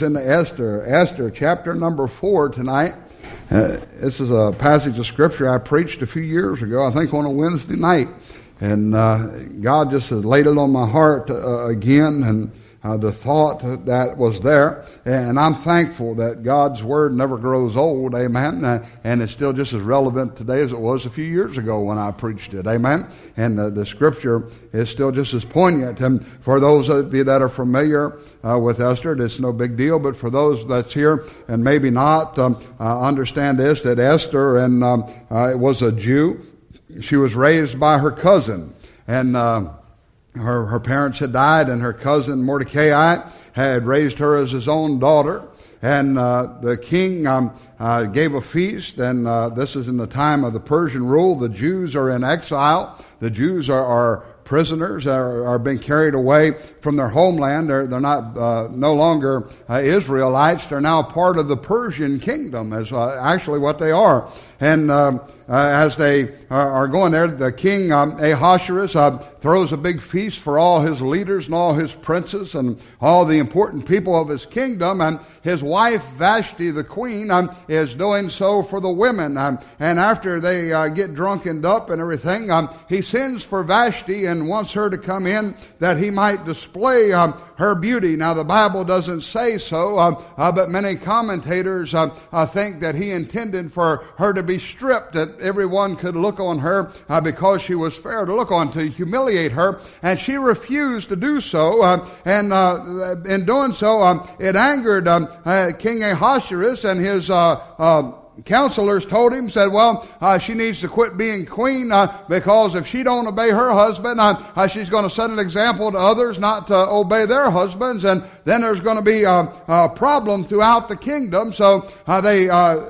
In Esther chapter number 4 tonight. This is a passage of Scripture I preached a few years ago, I think on a Wednesday night. And God just has laid it on my heart again, and the thought that was there. And I'm thankful that God's Word never grows old, amen. And it's still just as relevant today as it was a few years ago when I preached it, amen. And the Scripture is still just as poignant. And for those of you that are familiar with Esther, it's no big deal. But for those that's here and maybe not, understand this, that Esther was a Jew. She was raised by her cousin. And her parents had died, and her cousin Mordecai had raised her as his own daughter. And the king gave a feast, and this is in the time of the Persian rule. The Jews are in exile. The Jews are prisoners, are being carried away from their homeland. They're not no longer Israelites. They're now part of the Persian kingdom, is actually what they are. And as they are going there, the king Ahasuerus throws a big feast for all his leaders and all his princes and all the important people of his kingdom. And his wife Vashti, the queen, is doing so for the women. And after they get drunkened up and everything, he sends for Vashti and wants her to come in that he might display her beauty. Now, the Bible doesn't say so, but many commentators think that he intended for her to be stripped, that everyone could look on her because she was fair to look on, to humiliate her. And she refused to do so. And in doing so, it angered King Ahasuerus, and his counselors told him, said, well, she needs to quit being queen because if she don't obey her husband, she's going to set an example to others not to obey their husbands, and then there's going to be a problem throughout the kingdom. So they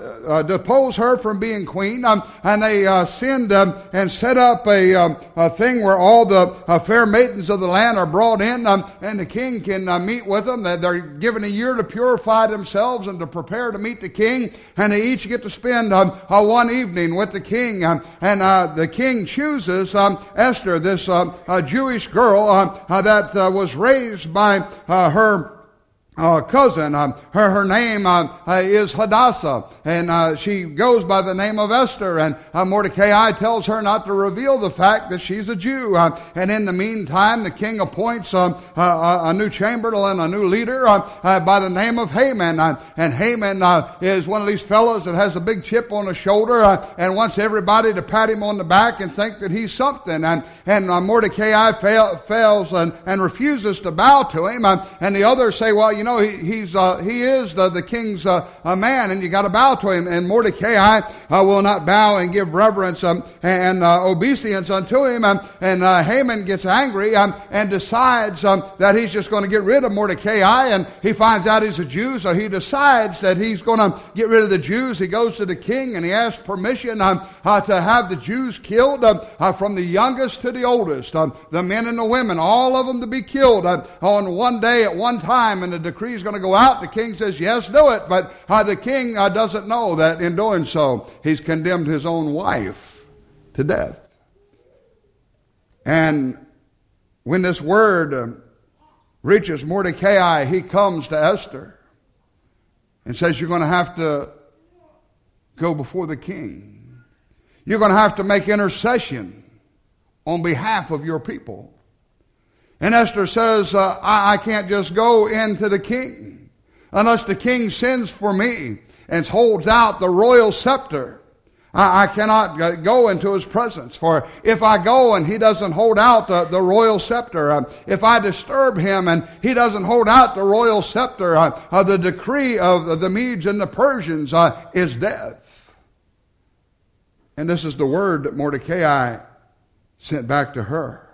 depose her from being queen, and they send and set up a thing where all the fair maidens of the land are brought in, and the king can meet with them. They're given a year to purify themselves and to prepare to meet the king, and they each get to spend one evening with the king. And the king chooses Esther, this Jewish girl that was raised by her cousin. Her name is Hadassah, and she goes by the name of Esther, and Mordecai tells her not to reveal the fact that she's a Jew. And in the meantime, the king appoints a new chamberlain, a new leader by the name of Haman. And Haman is one of these fellows that has a big chip on his shoulder and wants everybody to pat him on the back and think that he's something. And Mordecai fails and refuses to bow to him. And the others say, well, you know, he is the king's man, and you got to bow to him. And Mordecai will not bow and give reverence and obeisance unto him. And Haman gets angry and decides that he's just going to get rid of Mordecai. And he finds out he's a Jew, so he decides that he's going to get rid of the Jews. He goes to the king and he asks permission to have the Jews killed, from the youngest to the oldest, the men and the women, all of them to be killed on one day at one time. And the decree is going to go out. The king says, yes, do it. But the king doesn't know that in doing so, he's condemned his own wife to death. And when this word reaches Mordecai, he comes to Esther and says, you're going to have to go before the king. You're going to have to make intercession on behalf of your people. And Esther says, I can't just go into the king unless the king sends for me and holds out the royal scepter. I cannot go into his presence. For if I go and he doesn't hold out the royal scepter, if I disturb him and he doesn't hold out the royal scepter, the decree of the Medes and the Persians is death. And this is the word that Mordecai sent back to her.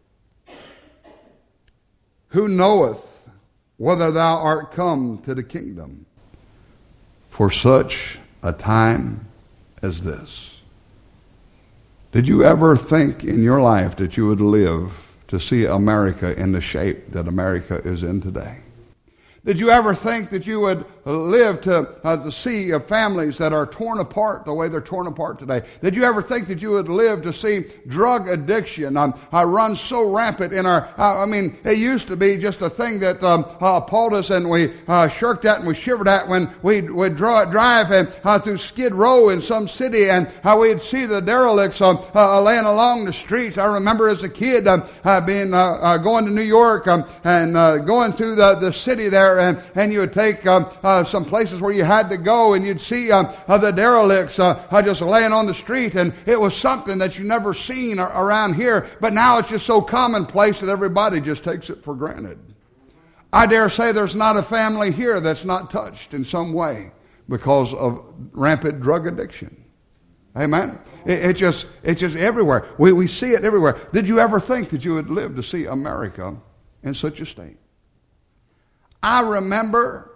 Who knoweth whether thou art come to the kingdom for such a time as this? Did you ever think in your life that you would live to see America in the shape that America is in today? Did you ever think that you would live to see families that are torn apart the way they're torn apart today? Did you ever think that you would live to see drug addiction run so rampant in our... it used to be just a thing that appalled us, and we shirked at and we shivered at when we'd drive through Skid Row in some city, and we'd see the derelicts laying along the streets. I remember as a kid going to New York and going through the city there, and you would take some places where you had to go, and you'd see the derelicts just laying on the street, and it was something that you never seen around here. But now it's just so commonplace that everybody just takes it for granted. I dare say there's not a family here that's not touched in some way because of rampant drug addiction. Amen? It's just everywhere. We see it everywhere. Did you ever think that you would live to see America in such a state? I remember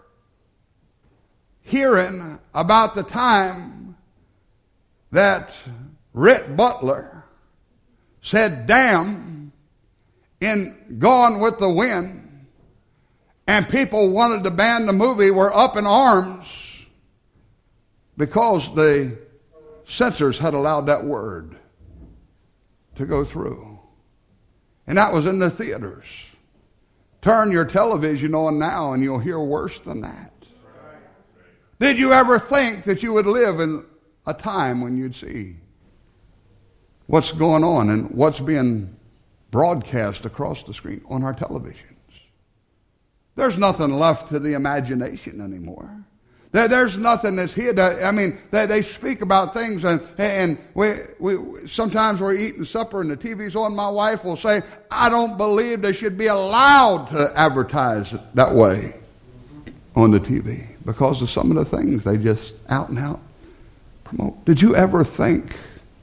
hearing about the time that Rhett Butler said damn in Gone with the Wind, and people wanted to ban the movie, were up in arms because the censors had allowed that word to go through. And that was in the theaters. Turn your television on now and you'll hear worse than that. Did you ever think that you would live in a time when you'd see what's going on and what's being broadcast across the screen on our televisions? There's nothing left to the imagination anymore. There's nothing that's hid. They speak about things, and we sometimes we're eating supper and the TV's on. My wife will say, I don't believe they should be allowed to advertise that way on the TV because of some of the things they just out and out promote. Did you ever think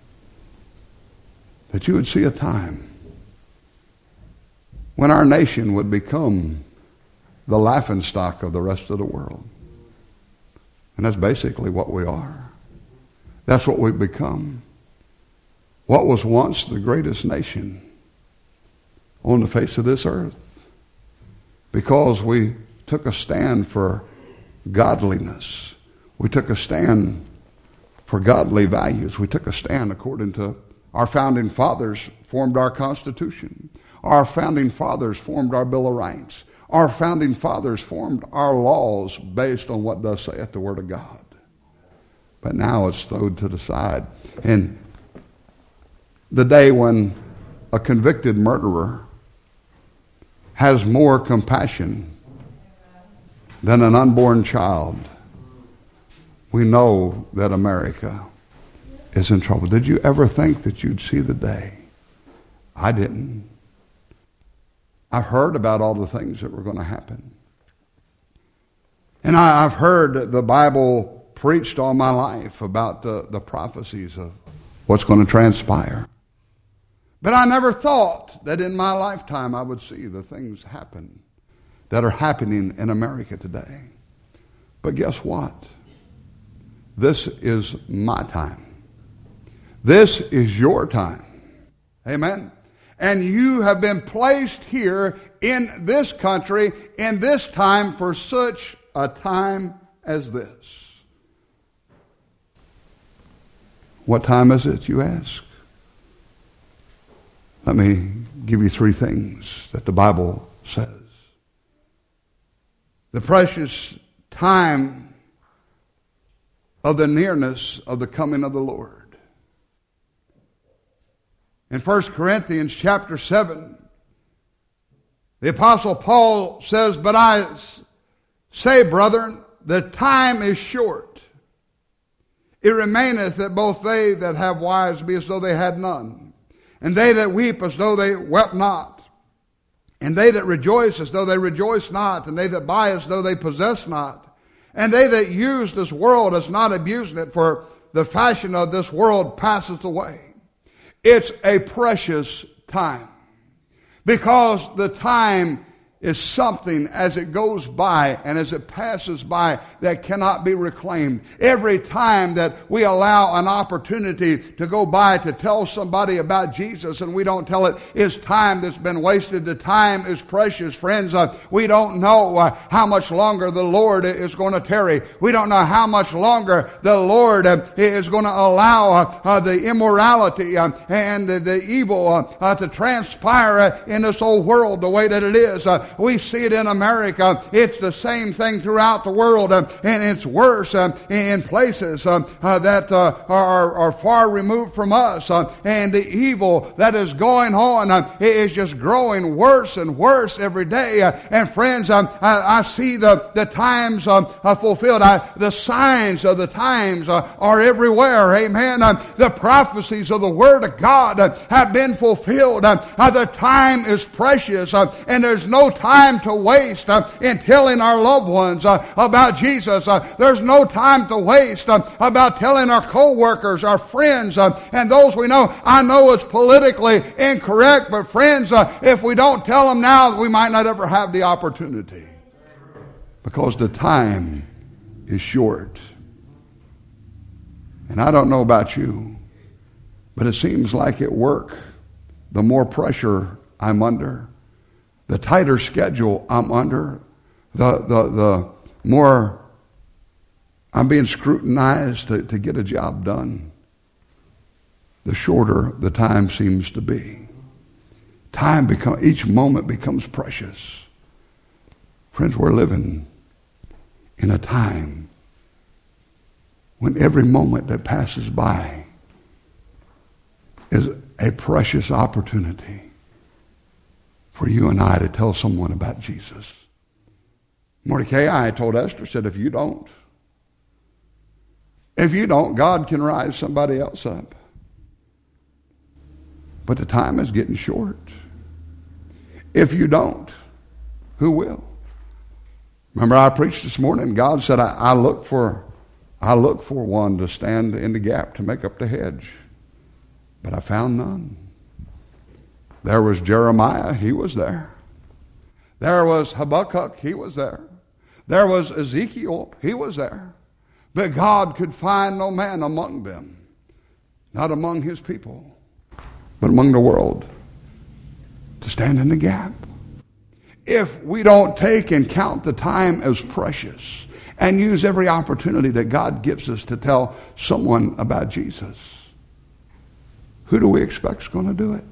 that you would see a time when our nation would become the laughingstock of the rest of the world? And that's basically what we are. That's what we've become. What was once the greatest nation on the face of this earth, because we took a stand for godliness. We took a stand for godly values. We took a stand according to our founding fathers formed our Constitution. Our founding fathers formed our Bill of Rights. Our founding fathers formed our laws based on what thus saith the Word of God. But now it's thrown to the side. And the day when a convicted murderer has more compassion than an unborn child, we know that America is in trouble. Did you ever think that you'd see the day? I didn't. I've heard about all the things that were going to happen. And I've heard the Bible preached all my life about the prophecies of what's going to transpire. But I never thought that in my lifetime I would see the things happen that are happening in America today. But guess what? This is my time. This is your time. Amen? And you have been placed here in this country, in this time, for such a time as this. What time is it, you ask? Let me give you three things that the Bible says. The precious time of the nearness of the coming of the Lord. In 1 Corinthians chapter 7, the Apostle Paul says, But I say, brethren, the time is short. It remaineth that both they that have wives be as though they had none, and they that weep as though they wept not, and they that rejoice as though they rejoice not, and they that buy as though they possess not, and they that use this world as not abusing it, for the fashion of this world passeth away. It's a precious time, because the time is something as it goes by and as it passes by that cannot be reclaimed. Every time that we allow an opportunity to go by to tell somebody about Jesus and we don't tell it, is time that's been wasted. The time is precious, friends. We don't know how much longer the Lord is going to tarry. We don't know how much longer the Lord is going to allow the immorality and the evil to transpire in this old world the way that it is. We see it in America. It's the same thing throughout the world, and it's worse in places that are far removed from us. And the evil that is going on is just growing worse and worse every day. And friends, I see the times fulfilled. The signs of the times are everywhere. Amen. The prophecies of the Word of God have been fulfilled. The time is precious, and there's no time to waste in telling our loved ones about Jesus. There's no time to waste about telling our co-workers, our friends, and those we know. I know it's politically incorrect, but friends, if we don't tell them now, we might not ever have the opportunity, because the time is short. And I don't know about you, but it seems like at work, the more pressure I'm under, the tighter schedule I'm under, the more I'm being scrutinized to get a job done, the shorter the time seems to be. Each moment becomes precious. Friends, we're living in a time when every moment that passes by is a precious opportunity for you and I to tell someone about Jesus. Mordecai told Esther, said, if you don't, God can rise somebody else up. But the time is getting short. If you don't, who will? Remember, I preached this morning. God said, I look for one to stand in the gap to make up the hedge, but I found none. There was Jeremiah, he was there. There was Habakkuk, he was there. There was Ezekiel, he was there. But God could find no man among them, not among his people, but among the world, to stand in the gap. If we don't take and count the time as precious and use every opportunity that God gives us to tell someone about Jesus, who do we expect is going to do it?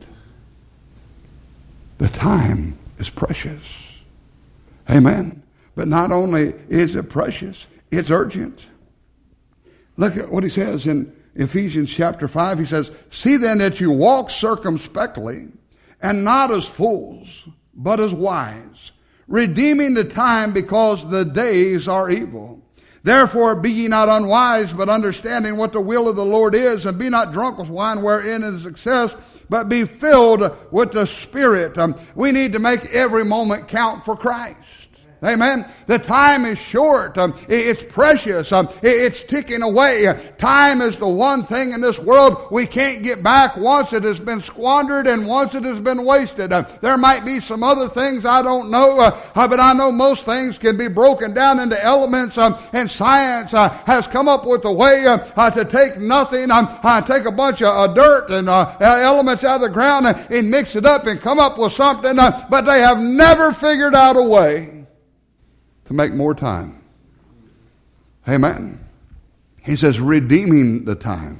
The time is precious. Amen. But not only is it precious, it's urgent. Look at what he says in Ephesians chapter 5. He says, see then that you walk circumspectly, and not as fools, but as wise, redeeming the time, because the days are evil. Therefore be ye not unwise, but understanding what the will of the Lord is, and be not drunk with wine wherein is excess, but be filled with the Spirit. We need to make every moment count for Christ. Amen. The time is short. It's precious. It's ticking away. Time is the one thing in this world we can't get back once it has been squandered and once it has been wasted. There might be some other things I don't know, but I know most things can be broken down into elements, and science has come up with a way to take nothing, take a bunch of dirt and elements out of the ground and mix it up and come up with something, but they have never figured out a way to make more time. Amen. He says, redeeming the time.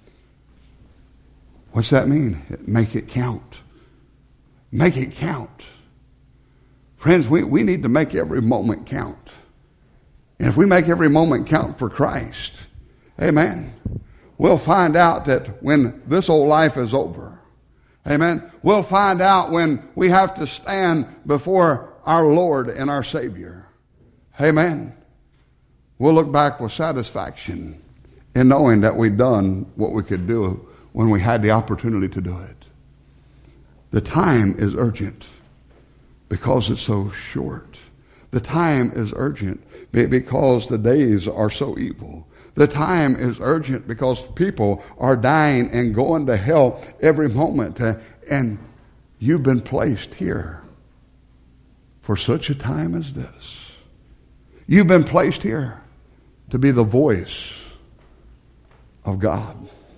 What's that mean? Make it count. Make it count. Friends, we need to make every moment count. And if we make every moment count for Christ, amen, we'll find out that when this old life is over, amen, we'll find out when we have to stand before our Lord and our Savior. Amen. We'll look back with satisfaction in knowing that we've done what we could do when we had the opportunity to do it. The time is urgent because it's so short. The time is urgent because the days are so evil. The time is urgent because people are dying and going to hell every moment. And you've been placed here for such a time as this. You've been placed here to be the voice of God.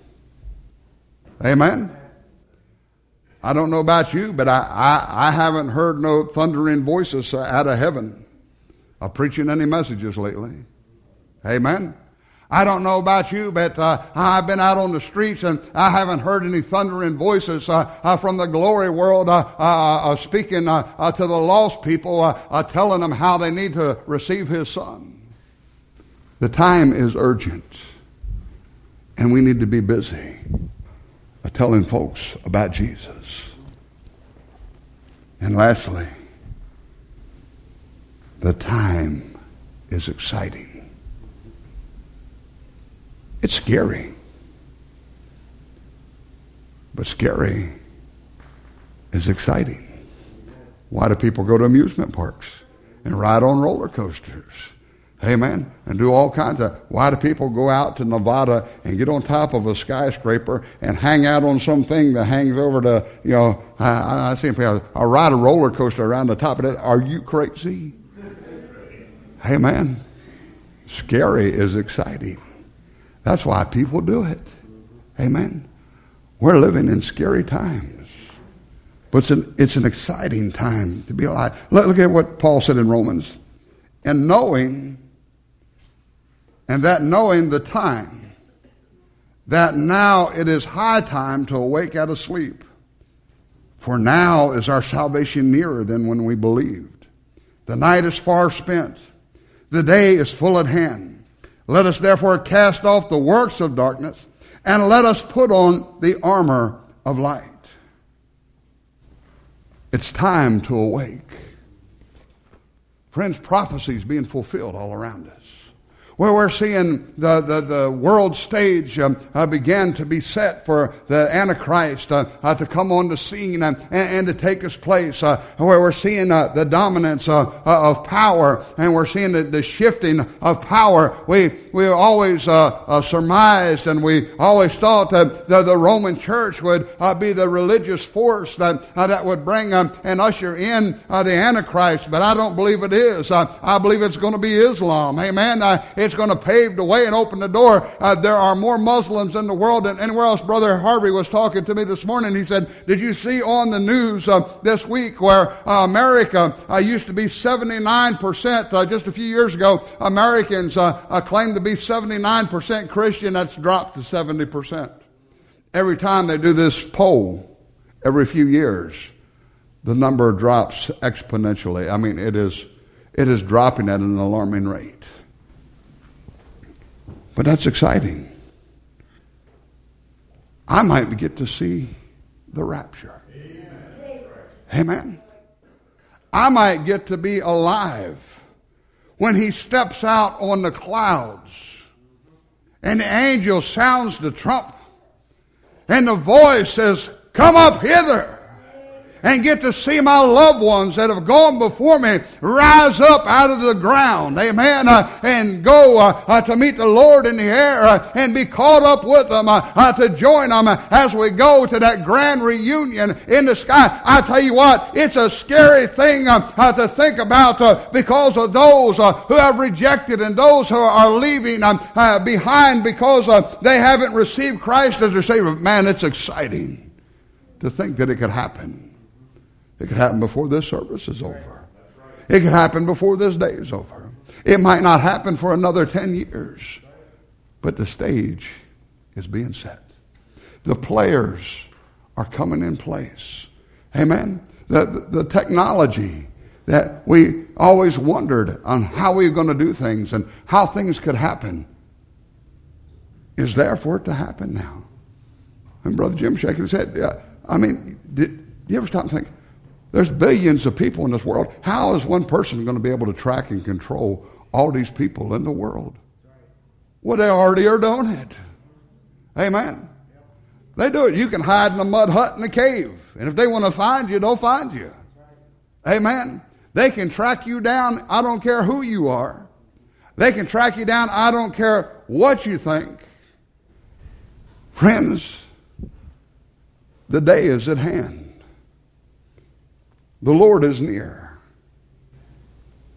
Amen? I don't know about you, but I haven't heard no thundering voices out of heaven of preaching any messages lately. Amen? I don't know about you, but I've been out on the streets and I haven't heard any thundering voices from the glory world speaking to the lost people, telling them how they need to receive His Son. The time is urgent, and we need to be busy telling folks about Jesus. And lastly, the time is exciting. It's scary. But scary is exciting. Why do people go to amusement parks and ride on roller coasters? Amen. And do all kinds of... Why do people go out to Nevada and get on top of a skyscraper and hang out on something that hangs over to, I see people, I ride a roller coaster around the top of it. Are you crazy? Amen. Scary is exciting. That's why people do it. Amen. We're living in scary times. But it's an exciting time to be alive. Look at what Paul said in Romans. And knowing the time, that now it is high time to awake out of sleep. For now is our salvation nearer than when we believed. The night is far spent. The day is full at hand. Let us therefore cast off the works of darkness, and let us put on the armor of light. It's time to awake. Friends, prophecy is being fulfilled all around us. Where we're seeing the world stage began to be set for the Antichrist to come on the scene and to take his place. Where we're seeing the dominance of power, and we're seeing the shifting of power. We always surmised, and we always thought that the Roman Church would be the religious force that would bring and usher in the Antichrist. But I don't believe it is. I believe it's going to be Islam. Amen. It's going to pave the way and open the door. There are more Muslims in the world than anywhere else. Brother Harvey was talking to me this morning. He said, did you see on the news this week where America used to be 79%, just a few years ago, Americans claimed to be 79% Christian. That's dropped to 70%. Every time they do this poll, every few years, the number drops exponentially. I mean, it is dropping at an alarming rate. But that's exciting. I might get to see the rapture. Amen. I might get to be alive when He steps out on the clouds and the angel sounds the trump and the voice says, come up hither. And get to see my loved ones that have gone before me rise up out of the ground, amen, and go to meet the Lord in the air and be caught up with them, to join them as we go to that grand reunion in the sky. I tell you what, it's a scary thing to think about because of those who have rejected and those who are leaving behind because they haven't received Christ as their Savior. Man, it's exciting to think that it could happen. It could happen before this service is over. It could happen before this day is over. It might not happen for another 10 years. But the stage is being set. The players are coming in place. Amen? The technology that we always wondered on how we were going to do things and how things could happen is there for it to happen now. And Brother Jim shaking his head. I mean, did you ever stop and think, there's billions of people in this world. How is one person going to be able to track and control all these people in the world? Well, they already are doing it. Amen. They do it. You can hide in a mud hut in a cave. And if they want to find you, they'll find you. Amen. They can track you down. I don't care who you are. They can track you down. I don't care what you think. Friends, the day is at hand. The Lord is near.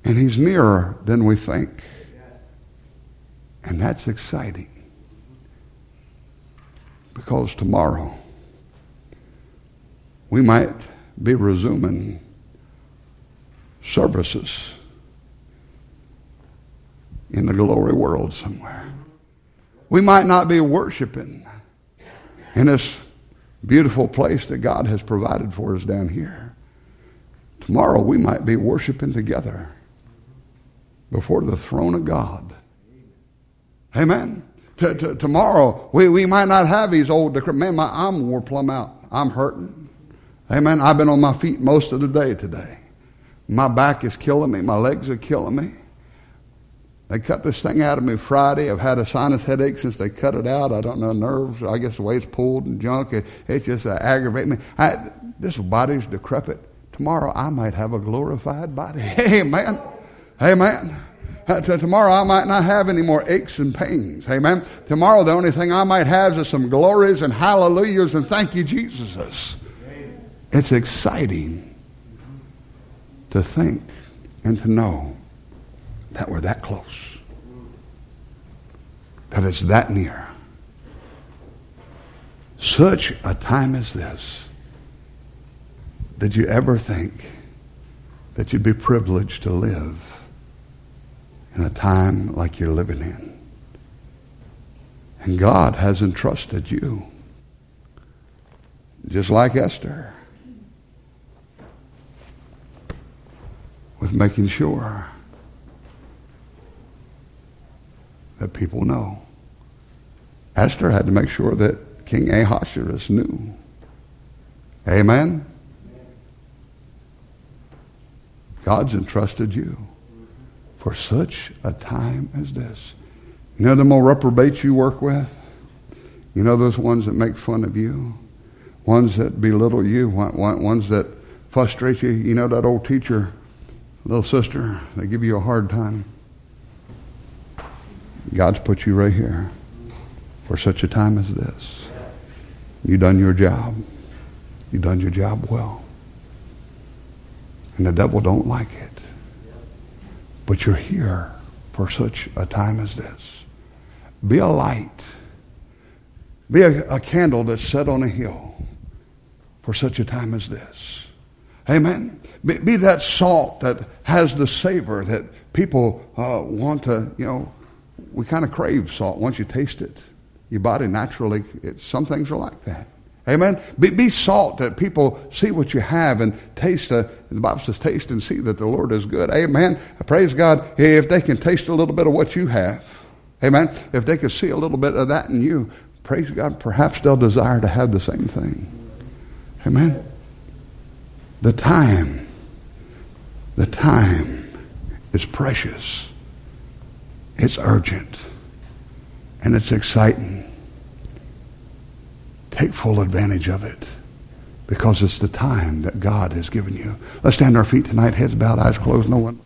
And he's nearer than we think. And that's exciting. Because tomorrow we might be resuming services in the glory world somewhere. We might not be worshiping in this beautiful place that God has provided for us down here. Tomorrow we might be worshiping together before the throne of God. Amen. Tomorrow we might not have these old, man, my arm wore plumb out. I'm hurting. Amen. I've been on my feet most of the day today. My back is killing me. My legs are killing me. They cut this thing out of me Friday. I've had a sinus headache since they cut it out. I don't know, nerves, I guess the way it's pulled and junk. It just aggravates me. This body's decrepit. Tomorrow I might have a glorified body. Amen. Amen. Tomorrow I might not have any more aches and pains. Amen. Tomorrow the only thing I might have is some glories and hallelujahs and thank you, Jesus. It's exciting to think and to know that we're that close, that it's that near. Such a time as this. Did you ever think that you'd be privileged to live in a time like you're living in? And God has entrusted you, just like Esther, with making sure that people know. Esther had to make sure that King Ahasuerus knew. Amen? God's entrusted you for such a time as this. You know the more reprobates you work with? You know those ones that make fun of you? Ones that belittle you? Ones that frustrate you? You know that old teacher, little sister, they give you a hard time? God's put you right here for such a time as this. You done your job. You done your job well. And the devil don't like it. But you're here for such a time as this. Be a light. Be a candle that's set on a hill for such a time as this. Amen. Be that salt that has the savor that people want to, we kind of crave salt. Once you taste it, your body naturally, some things are like that. Amen. Be salt that people see what you have and taste. The Bible says, taste and see that the Lord is good. Amen. Praise God. If they can taste a little bit of what you have, amen. If they can see a little bit of that in you, praise God, perhaps they'll desire to have the same thing. Amen. The time is precious. It's urgent. And it's exciting. Take full advantage of it, because it's the time that God has given you. Let's stand on our feet tonight, heads bowed, eyes closed, no one.